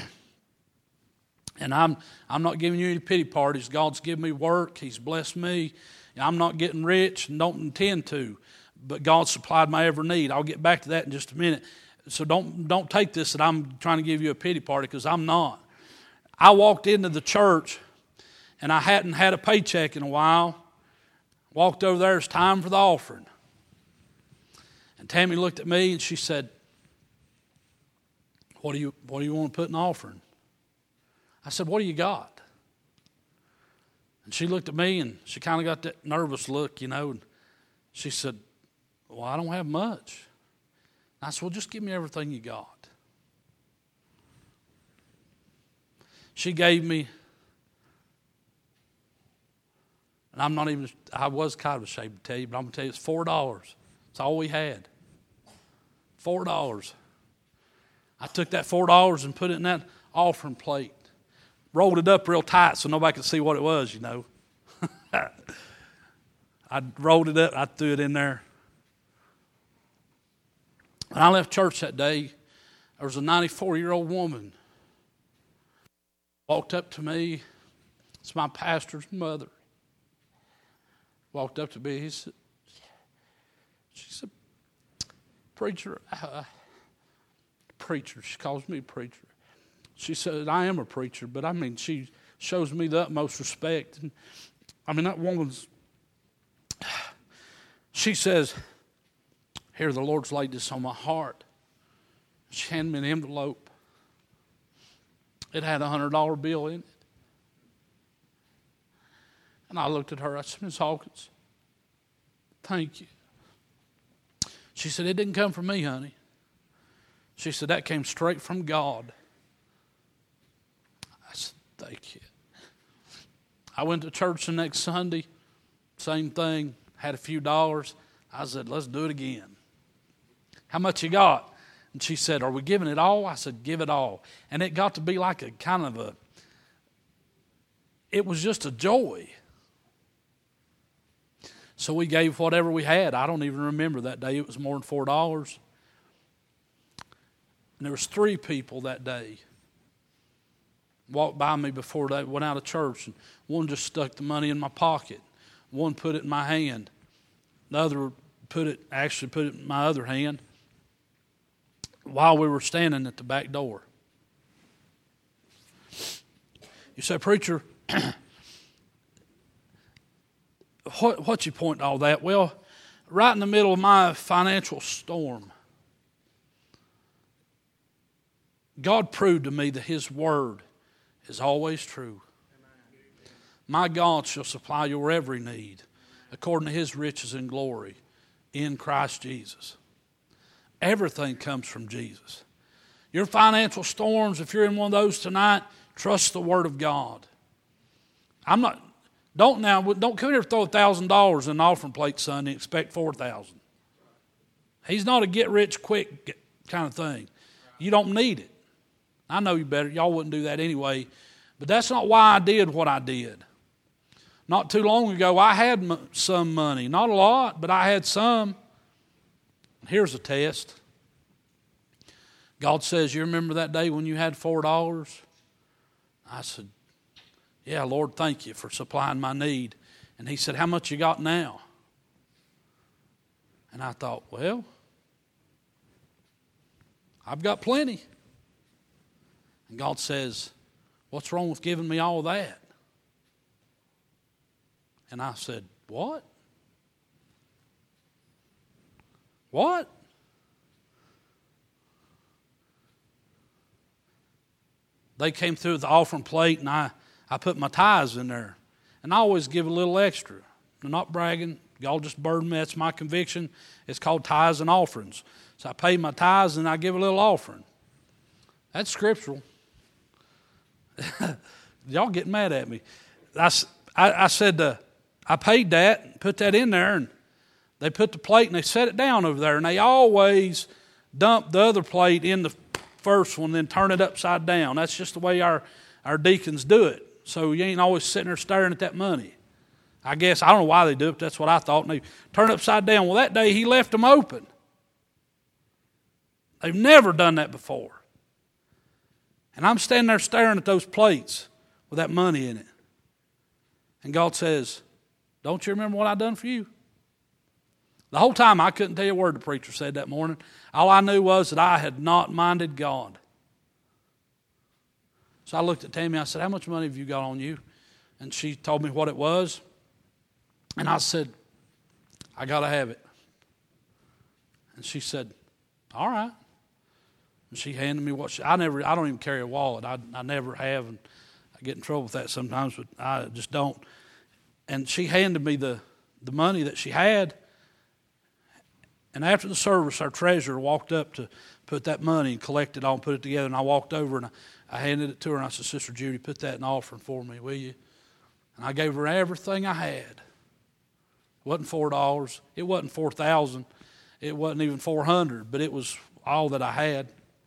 and I'm not giving you any pity parties. God's given me work. He's blessed me. I'm not getting rich and don't intend to, but God supplied my every need. I'll get back to that in just a minute. So don't take this that I'm trying to give you a pity party, because I'm not. I walked into the church, and I hadn't had a paycheck in a while. Walked over there, it's time for the offering. And Tammy looked at me and she said, What do you want to put in the offering? I said, what do you got? And she looked at me and she kind of got that nervous look, and she said, well, I don't have much. And I said, well, just give me everything you got. She gave me, and I was kind of ashamed to tell you, but I'm going to tell you, it's $4. It's all we had. $4. I took that $4 and put it in that offering plate. Rolled it up real tight so nobody could see what it was, I rolled it up, I threw it in there. When I left church that day, there was a 94-year-old woman. Walked up to me. It's my pastor's mother. Walked up to me. She said, preacher, she calls me preacher. She said, I am a preacher, but she shows me the utmost respect. And, that woman's, she says, here, the Lord's laid this on my heart. She handed me an envelope. It had a $100 bill in it. And I looked at her, I said, Miss Hawkins, thank you. She said, it didn't come from me, honey. She said, that came straight from God. I said, thank you. I went to church the next Sunday, same thing, had a few dollars. I said, let's do it again. How much you got? And she said, are we giving it all? I said, give it all. And it got to be like it was just a joy. So we gave whatever we had. I don't even remember that day. It was more than $4. And there was 3 people that day walked by me before they went out of church. And one just stuck the money in my pocket. One put it in my hand. The other put it in my other hand while we were standing at the back door. You say, preacher, what's your point to all that? Well, right in the middle of my financial storm, God proved to me that His word is always true. My God shall supply your every need according to His riches and glory in Christ Jesus. Everything comes from Jesus. Your financial storms, if you're in one of those tonight, trust the Word of God. Don't come here and throw $1,000 in an offering plate, son, and expect $4,000. He's not a get-rich-quick kind of thing. You don't need it. I know you better. Y'all wouldn't do that anyway. But that's not why I did what I did. Not too long ago, I had some money. Not a lot, but I had some. Here's a test. God says, you remember that day when you had $4? I said, yeah, Lord, thank you for supplying my need. And He said, how much you got now? And I thought, well, I've got plenty. And God says, what's wrong with giving me all that? And I said, what? What? They came through the offering plate, and I put my tithes in there. And I always give a little extra. I'm not bragging. Y'all just burden me. That's my conviction. It's called tithes and offerings. So I pay my tithes, and I give a little offering. That's scriptural. Y'all get mad at me. I said, I paid that, put that in there, and they put the plate and they set it down over there. And they always dump the other plate in the first one, then turn it upside down. That's just the way our deacons do it. So you ain't always sitting there staring at that money. I guess, I don't know why they do it, but that's what I thought. And they turn it upside down. Well, that day he left them open. They've never done that before. And I'm standing there staring at those plates with that money in it. And God says, don't you remember what I done for you? The whole time I couldn't tell you a word the preacher said that morning. All I knew was that I had not minded God. So I looked at Tammy, I said, how much money have you got on you? And she told me what it was. And I said, I got to have it. And she said, all right. And she handed me what I don't even carry a wallet. I never have, and I get in trouble with that sometimes, but I just don't. And she handed me the money that she had. And after the service, our treasurer walked up to put that money and collect it all and put it together. And I walked over and I handed it to her and I said, Sister Judy, put that in offering for me, will you? And I gave her everything I had. It wasn't $4. It wasn't $4,000. It wasn't even $400, but it was all that I had.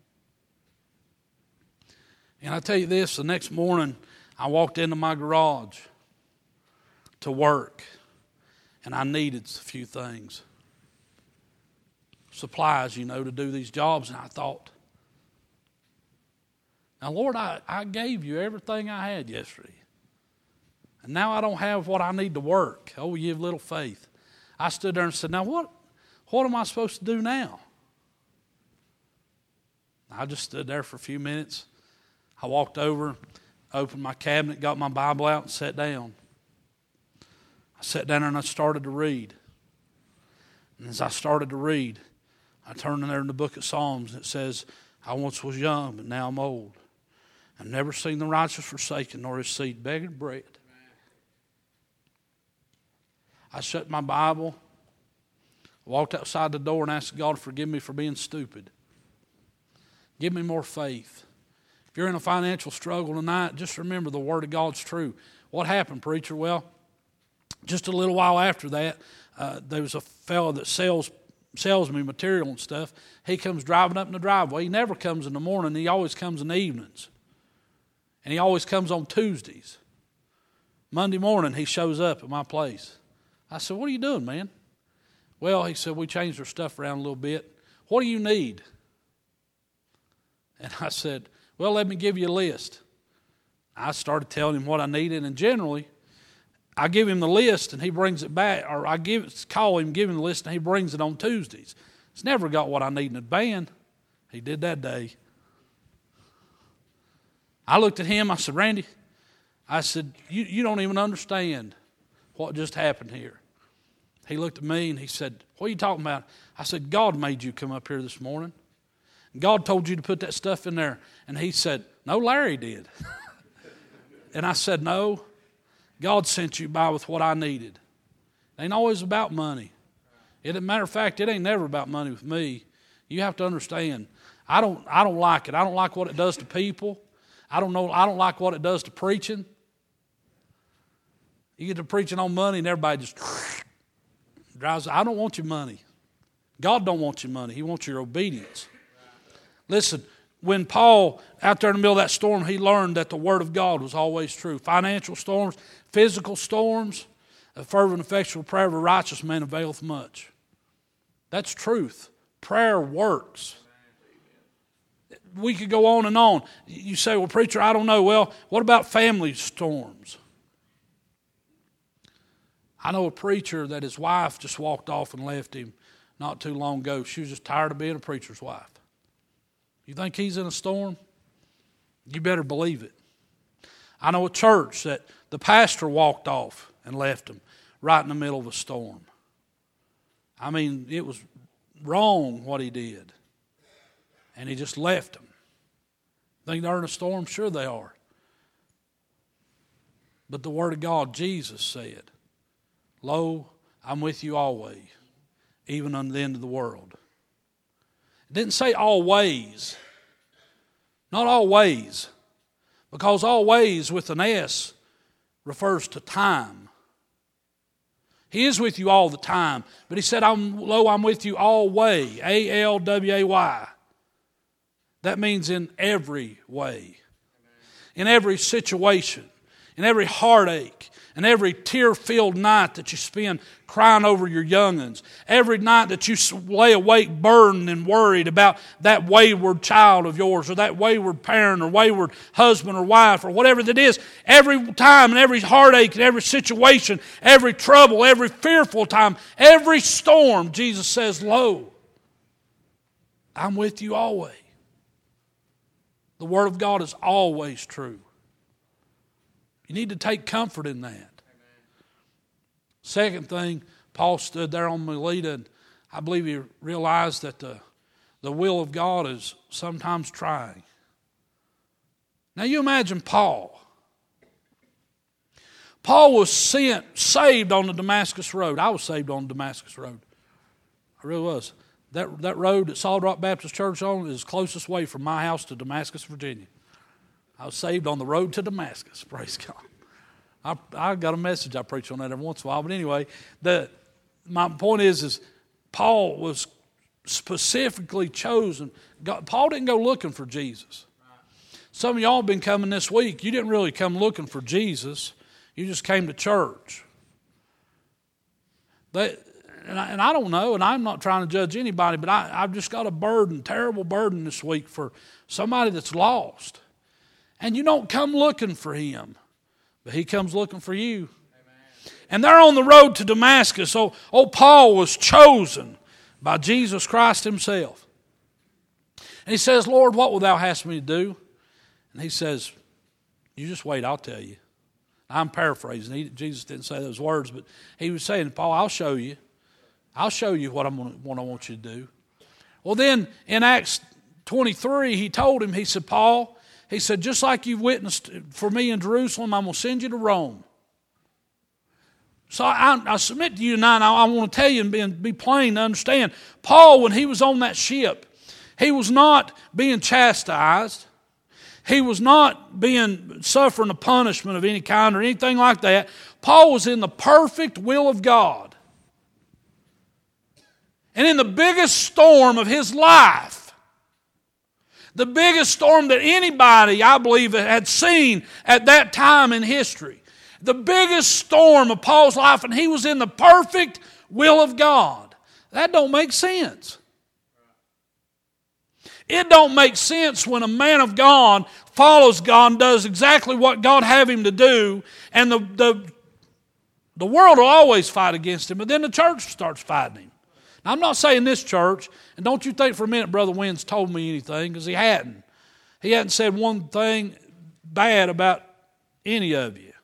And I tell you this, the next morning I walked into my garage to work and I needed a few things. Supplies, to do these jobs. And I thought, now, Lord, I gave you everything I had yesterday. And now I don't have what I need to work. Oh, you have little faith. I stood there and said, now what am I supposed to do now? I just stood there for a few minutes. I walked over, opened my cabinet, got my Bible out and sat down. I sat down there and I started to read. And as I started to read, I turned in there in the book of Psalms and it says, I once was young, but now I'm old. I've never seen the righteous forsaken, nor his seed begging bread. I shut my Bible, walked outside the door and asked God to forgive me for being stupid. Give me more faith. If you're in a financial struggle tonight, just remember the Word of God's true. What happened, preacher? Well, just a little while after that, there was a fellow that sells me material and stuff. He comes driving up in the driveway. He never comes in the morning. He always comes in the evenings. And he always comes on Tuesdays. Monday morning, he shows up at my place. I said, what are you doing, man? Well, he said, we changed our stuff around a little bit. What do you need? And I said, well, let me give you a list. I started telling him what I needed, and generally, I give him the list and he brings it back, or call him, give him the list, and he brings it on Tuesdays. He's never got what I need in advance. He did that day. I looked at him, I said, Randy, I said, you don't even understand what just happened here. He looked at me and he said, what are you talking about? I said, God made you come up here this morning. God told you to put that stuff in there. And he said, no, Larry did. And I said, no, God sent you by with what I needed. It ain't always about money. Matter of fact, it ain't never about money with me. You have to understand, I don't like it. I don't like what it does to people. I don't like what it does to preaching. You get to preaching on money and everybody just drives. I don't want your money. God don't want your money. He wants your obedience. Listen, when Paul, out there in the middle of that storm, he learned that the Word of God was always true. Financial storms, physical storms, a fervent, effectual prayer of a righteous man availeth much. That's truth. Prayer works. We could go on and on. You say, well, preacher, I don't know. Well, what about family storms? I know a preacher that his wife just walked off and left him not too long ago. She was just tired of being a preacher's wife. You think he's in a storm? You better believe it. I know a church that the pastor walked off and left him right in the middle of a storm. I mean, it was wrong what he did. And he just left them. Think they're in a storm? Sure they are. But the Word of God, Jesus said, lo, I'm with you always, even unto the end of the world. It didn't say always. Not always. Because always with an S refers to time. He is with you all the time. But he said, I'm with you alway, A-L-W-A-Y. That means in every way, in every situation, in every heartache, in every tear-filled night that you spend crying over your young'uns, every night that you lay awake burdened and worried about that wayward child of yours or that wayward parent or wayward husband or wife or whatever that is, every time and every heartache and every situation, every trouble, every fearful time, every storm, Jesus says, lo, I'm with you always. The Word of God is always true. You need to take comfort in that. Amen. Second thing, Paul stood there on Melita, and I believe he realized that the will of God is sometimes trying. Now you imagine Paul. Paul was saved on the Damascus Road. I was saved on the Damascus Road. I really was. That road that Solid Rock Baptist Church on is the closest way from my house to Damascus, Virginia. I was saved on the road to Damascus. Praise God. I got a message I preach on that every once in a while. But anyway, my point is Paul was specifically chosen. Paul didn't go looking for Jesus. Some of y'all have been coming this week. You didn't really come looking for Jesus. You just came to church. And I don't know, and I'm not trying to judge anybody, but I've just got a burden, terrible burden this week for somebody that's lost. And you don't come looking for him, but he comes looking for you. Amen. And they're on the road to Damascus. Old Paul was chosen by Jesus Christ himself. And he says, Lord, what will thou hast me to do? And he says, you just wait, I'll tell you. I'm paraphrasing. Jesus didn't say those words, but he was saying, Paul, I'll show you. I'll show you what I want you to do. Well, then in Acts 23, he told him, he said, Paul, he said, just like you've witnessed for me in Jerusalem, I'm going to send you to Rome. So I submit to you tonight, I want to tell you and be plain to understand. Paul, when he was on that ship, he was not being chastised. He was not suffering a punishment of any kind or anything like that. Paul was in the perfect will of God. And in the biggest storm of his life, the biggest storm that anybody, I believe, had seen at that time in history, the biggest storm of Paul's life, and he was in the perfect will of God. That don't make sense. It don't make sense when a man of God follows God and does exactly what God have him to do, and the world will always fight against him, but then the church starts fighting him. Now, I'm not saying this church, and don't you think for a minute Brother Wynn's told me anything, because he hadn't. He hadn't said one thing bad about any of you.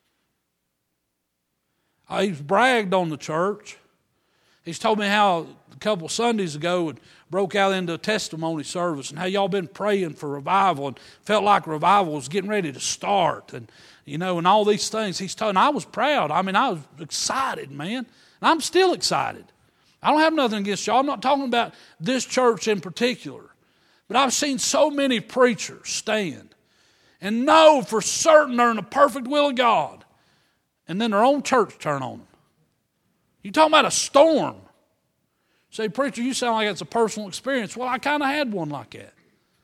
He's bragged on the church. He's told me how a couple Sundays ago it broke out into a testimony service and how y'all been praying for revival and felt like revival was getting ready to start and all these things. He's told, and I was proud. I was excited, man. And I'm still excited. I don't have nothing against y'all. I'm not talking about this church in particular. But I've seen so many preachers stand and know for certain they're in the perfect will of God, and then their own church turn on them. You talking about a storm. Say, preacher, you sound like it's a personal experience. Well, I kind of had one like that.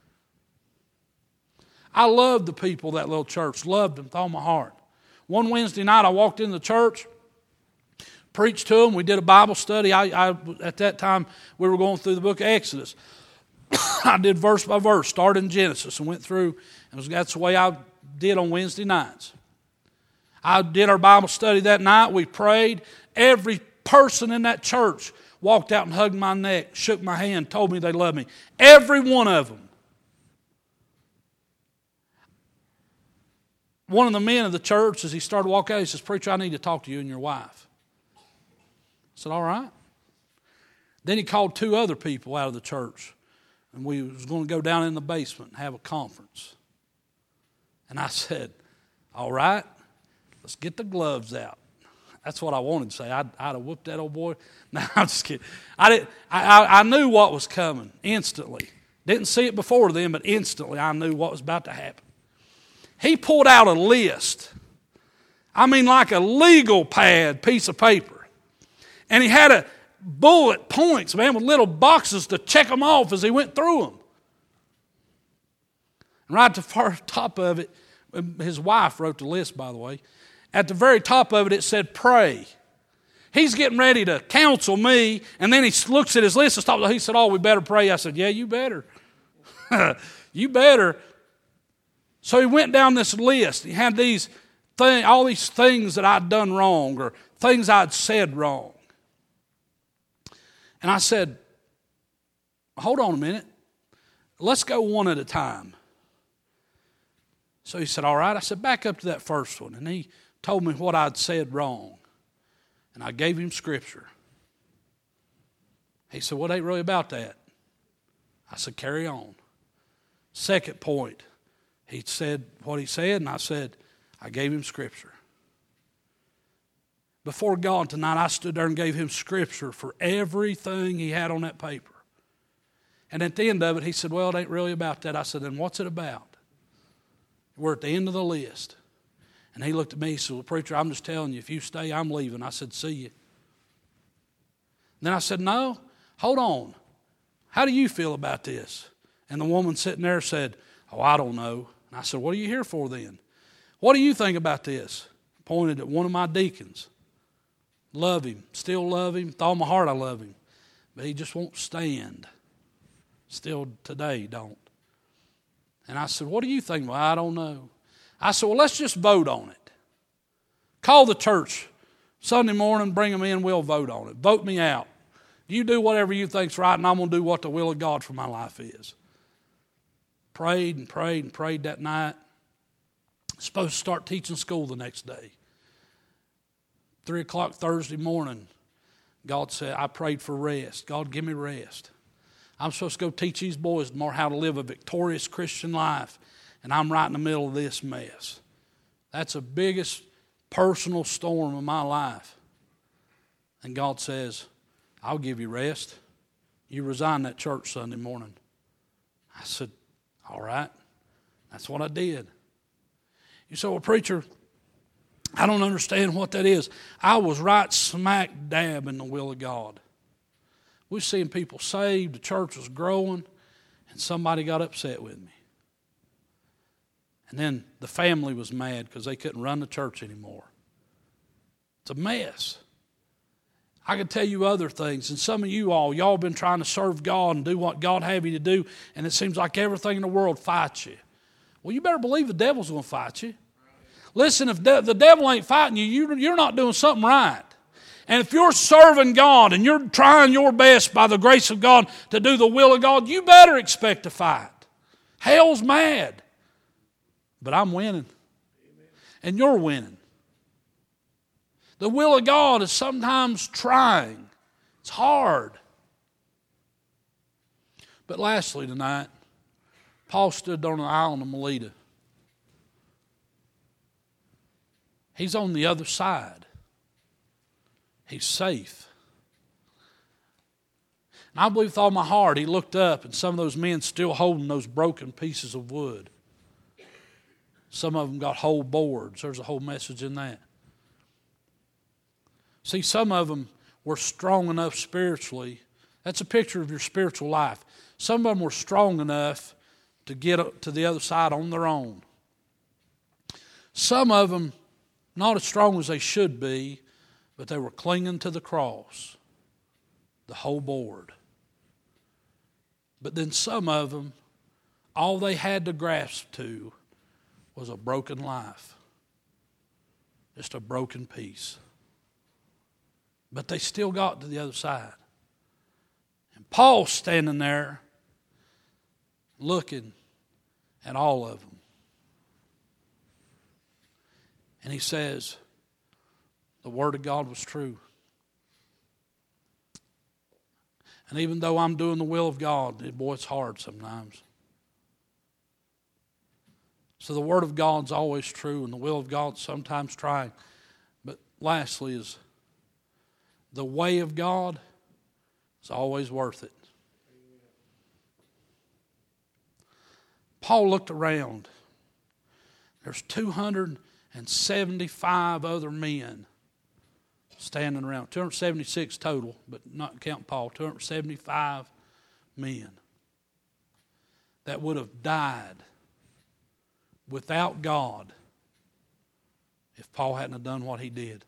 I loved the people of that little church. Loved them with all my heart. One Wednesday night I walked in the church, preached to them. We did a Bible study. At that time, we were going through the book of Exodus. I did verse by verse, started in Genesis and went through. And that's the way I did on Wednesday nights. I did our Bible study that night. We prayed. Every person in that church walked out and hugged my neck, shook my hand, told me they loved me. Every one of them. One of the men of the church, as he started walking out, he says, preacher, I need to talk to you and your wife. I said, all right. Then he called two other people out of the church, and we was going to go down in the basement and have a conference. And I said, all right, let's get the gloves out. That's what I wanted to say. I'd have whooped that old boy. No, I'm just kidding. I knew what was coming instantly. Didn't see it before then, but instantly I knew what was about to happen. He pulled out a list. I mean like a legal pad piece of paper. And he had a bullet points, man, with little boxes to check them off as he went through them. And right at the far top of it, his wife wrote the list, by the way. At the very top of it, it said, pray. He's getting ready to counsel me, and then he looks at his list and stops. He said, oh, we better pray. I said, yeah, you better. You better. So he went down this list. He had all these things that I'd done wrong or things I'd said wrong. And I said, hold on a minute. Let's go one at a time. So he said, all right. I said, back up to that first one. And he told me what I'd said wrong. And I gave him scripture. He said, well, it ain't really about that. I said, carry on. Second point, he said what he said, and I said, I gave him scripture. Before God tonight, I stood there and gave him scripture for everything he had on that paper. And at the end of it, he said, well, it ain't really about that. I said, then what's it about? We're at the end of the list. And he looked at me and said, well, preacher, I'm just telling you, if you stay, I'm leaving. I said, see you. Then I said, no, hold on. How do you feel about this? And the woman sitting there said, oh, I don't know. And I said, what are you here for then? What do you think about this? Pointed at one of my deacons. Love him, still love him. With all my heart I love him. But he just won't stand. Still today don't. And I said, what do you think? Well, I don't know. I said, well, let's just vote on it. Call the church Sunday morning, bring them in, we'll vote on it. Vote me out. You do whatever you think's right, and I'm going to do what the will of God for my life is. Prayed and prayed and prayed that night. Supposed to start teaching school the next day. 3 o'clock Thursday morning, God said, I prayed for rest. God, give me rest. I'm supposed to go teach these boys more how to live a victorious Christian life, and I'm right in the middle of this mess. That's the biggest personal storm of my life. And God says, I'll give you rest. You resign that church Sunday morning. I said, all right. That's what I did. You say, well, preacher, I don't understand what that is. I was right smack dab in the will of God. We're seeing people saved, the church was growing, and somebody got upset with me. And then the family was mad because they couldn't run the church anymore. It's a mess. I could tell you other things, and some of y'all been trying to serve God and do what God have you to do, and it seems like everything in the world fights you. Well, you better believe the devil's going to fight you. Listen, if the devil ain't fighting you, you're not doing something right. And if you're serving God and you're trying your best by the grace of God to do the will of God, you better expect to fight. Hell's mad. But I'm winning. And you're winning. The will of God is sometimes trying. It's hard. But lastly tonight, Paul stood on the island of Melita. He's on the other side. He's safe. And I believe with all my heart he looked up and some of those men still holding those broken pieces of wood. Some of them got whole boards. There's a whole message in that. See, some of them were strong enough spiritually. That's a picture of your spiritual life. Some of them were strong enough to get up to the other side on their own. Some of them not as strong as they should be, but they were clinging to the cross, the whole board. But then some of them, all they had to grasp to was a broken life, just a broken piece. But they still got to the other side. And Paul's standing there looking at all of them. And he says, the Word of God was true. And even though I'm doing the will of God, boy, it's hard sometimes. So the Word of God's always true, and the will of God's sometimes trying. But lastly is the way of God is always worth it. Paul looked around. There's 250 275 other men standing around. 276 total, but not counting Paul. 275 men that would have died without God if Paul hadn't have done what he did.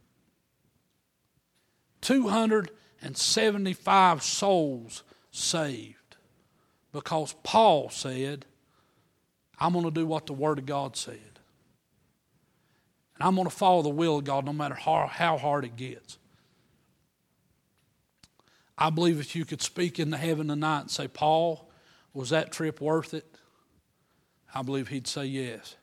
275 souls saved because Paul said, I'm going to do what the Word of God said. And I'm going to follow the will of God no matter how hard it gets. I believe if you could speak into heaven tonight and say, Paul, was that trip worth it? I believe he'd say yes.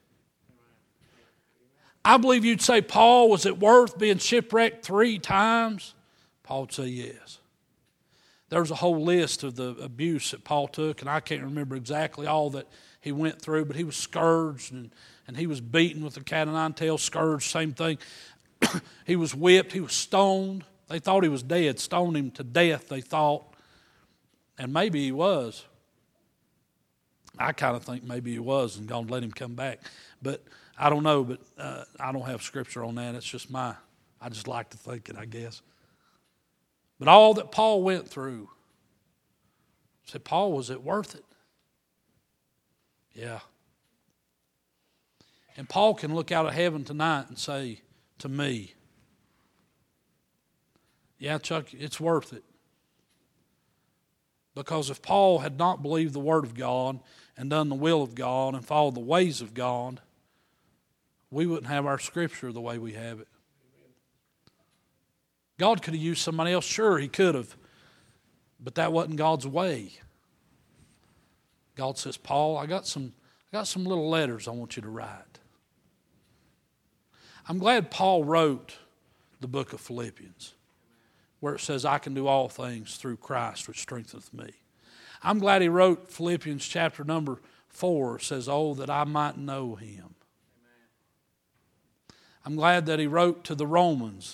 I believe you'd say, Paul, was it worth being shipwrecked 3 times? Paul would say yes. There's a whole list of the abuse that Paul took, and I can't remember exactly all that he went through, but he was scourged, and he was beaten with a cat o' nine tails, scourged, same thing. He was whipped, he was stoned. They thought he was dead, stoned him to death, they thought. And maybe he was. I kind of think maybe he was, and God let him come back. But I don't know, but I don't have scripture on that. It's just I just like to think it, I guess. But all that Paul went through, said, Paul, was it worth it? Yeah. And Paul can look out of heaven tonight and say to me, yeah, Chuck, it's worth it. Because if Paul had not believed the Word of God and done the will of God and followed the ways of God, we wouldn't have our Scripture the way we have it. God could have used somebody else. Sure, He could have. But that wasn't God's way. God says, Paul, I got some little letters I want you to write. I'm glad Paul wrote the book of Philippians, where it says, I can do all things through Christ which strengtheneth me. I'm glad he wrote Philippians chapter number 4. It says, oh, that I might know Him. I'm glad that he wrote to the Romans,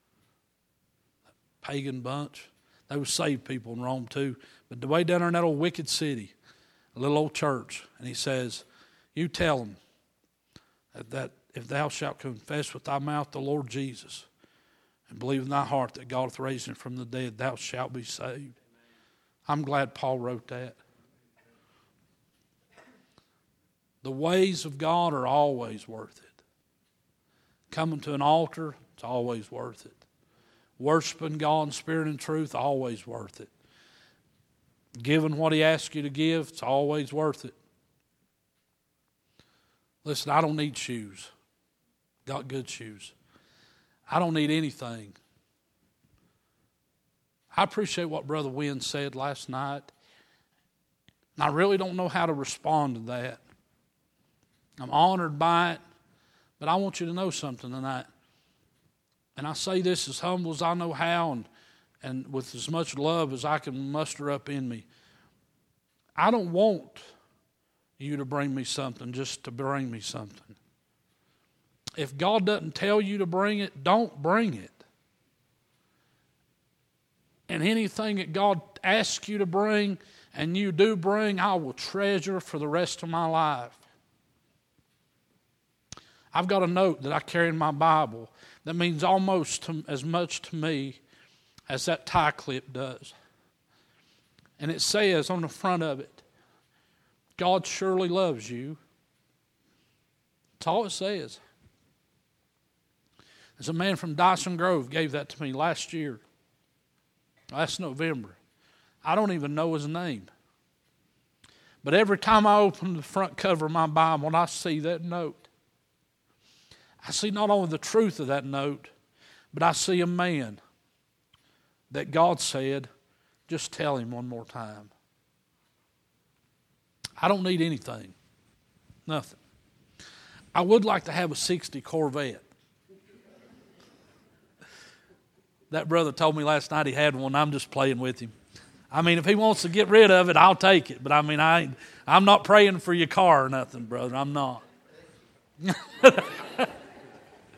pagan bunch. They were saved people in Rome too. But the way down there in that old wicked city, a little old church, and he says, you tell them that if thou shalt confess with thy mouth the Lord Jesus and believe in thy heart that God hath raised him from the dead, thou shalt be saved. I'm glad Paul wrote that. The ways of God are always worth it. Coming to an altar, it's always worth it. Worshiping God in spirit and truth, always worth it. Giving what He asks you to give, it's always worth it. Listen, I don't need shoes. Got good shoes. I don't need anything. I appreciate what Brother Wynn said last night. And I really don't know how to respond to that. I'm honored by it. But I want you to know something tonight. And I say this as humble as I know how and with as much love as I can muster up in me. I don't want you to bring me something just to bring me something. If God doesn't tell you to bring it, don't bring it. And anything that God asks you to bring and you do bring, I will treasure for the rest of my life. I've got a note that I carry in my Bible that means almost as much to me as that tie clip does. And it says on the front of it, God surely loves you. That's all it says. There's a man from Dyson Grove gave that to me last November. I don't even know his name. But every time I open the front cover of my Bible and I see that note, I see not only the truth of that note, but I see a man that God said, just tell him one more time. I don't need anything. Nothing. I would like to have a 60 Corvette. That brother told me last night he had one. I'm just playing with him. I mean, if he wants to get rid of it, I'll take it. But I mean, I'm not praying for your car or nothing, brother. I'm not.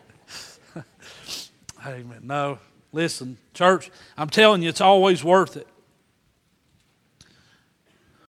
Amen. No, listen, church, I'm telling you, it's always worth it.